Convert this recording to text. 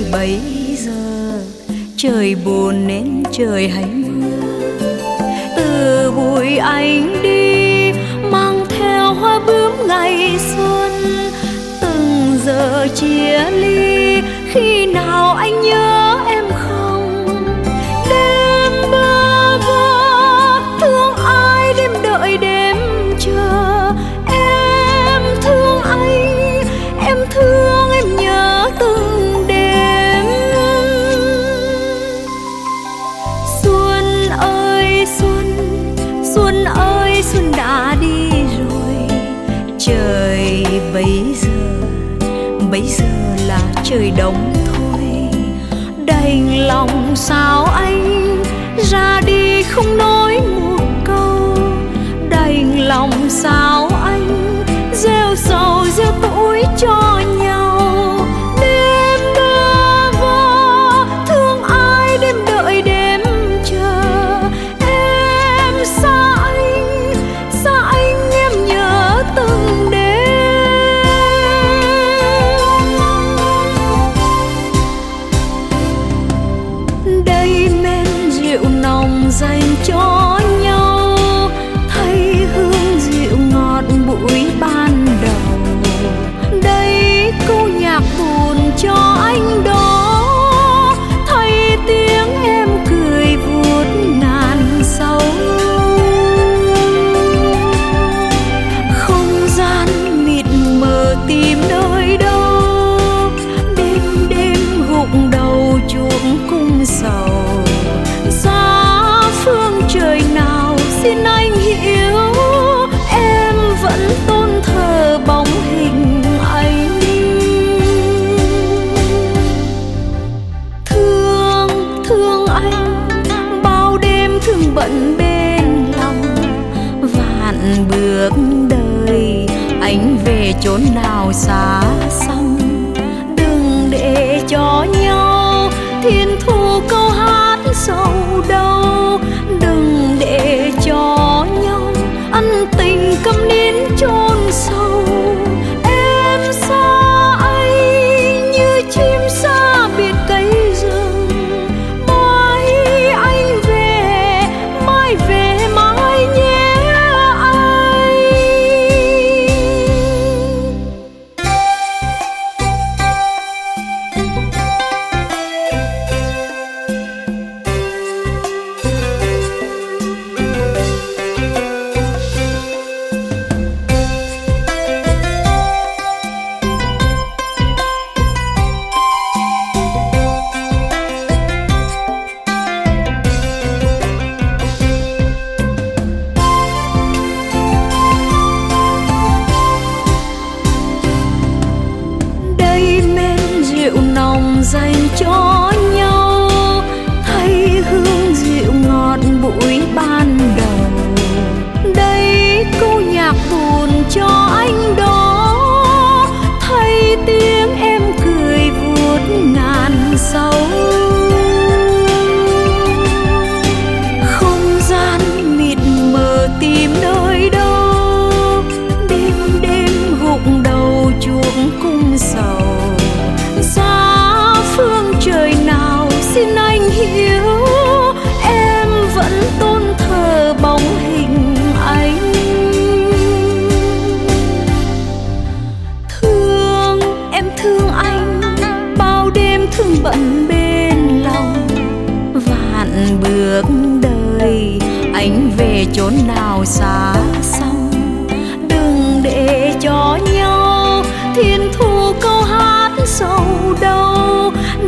bấy giờ trời buồn nên trời hay mưa. Từ bụi anh đi mang theo hoa bướm ngày xuân, từng giờ chia ly khi nào anh nhớ em không? Đêm bơ vơ thương ai đêm đợi đêm chờ, em thương anh, em thương em nhớ từng đêm. Xuân ơi xuân, xuân ơi xuân đã đi rồi, trời bấy giờ là trời đông thôi. Đành lòng sao anh ra đi không nói một câu, đành lòng sao anh gieo sầu gieo tuổi cho nhau. Đêm bơ vơ thương ai đêm đợi đêm chờ, em xa anh em nhớ từng đêm. Đây men rượu nồng dành cho nhau, thấy hương rượu ngọt bụi ban đầu. Đây câu nhạc buồn cho anh đó, thấy tiếng em cười vuốt ngàn sâu. Không gian mịt mờ tìm nơi đâu, đêm đêm gục đầu chuộng cung sầu. Xa phương trời nào xin anh hiểu, em vẫn tôn thờ bóng hình anh. Thương anh bao đêm thương bận bên lòng. Vạn bước đời anh về chốn nào xa xăm, đừng để cho nhau thiên thu câu hát sầu đâu. Đừng để cho nhau ân tình câm nín chôn sâu. Em xa anh như chim xa biệt cánh rừng, mai anh về mai nhé anh. Dành cho nhau, thấy hương rượu ngọt bụi ban đầu. Đây câu nhạc buồn cho anh đó, thấy tiếng em cười vuốt ngàn sâu. Không gian mịt mờ tìm nơi đâu, đêm đêm gục đầu chuộng cung sầu. Phương trời nào xin anh hiểu, em vẫn tôn thờ bóng hình anh. Em thương anh bao đêm thương bận bên lòng. Vạn bước đời anh về chốn nào xa xăm, đừng để cho nhau thiên thu câu hát sầu đâu.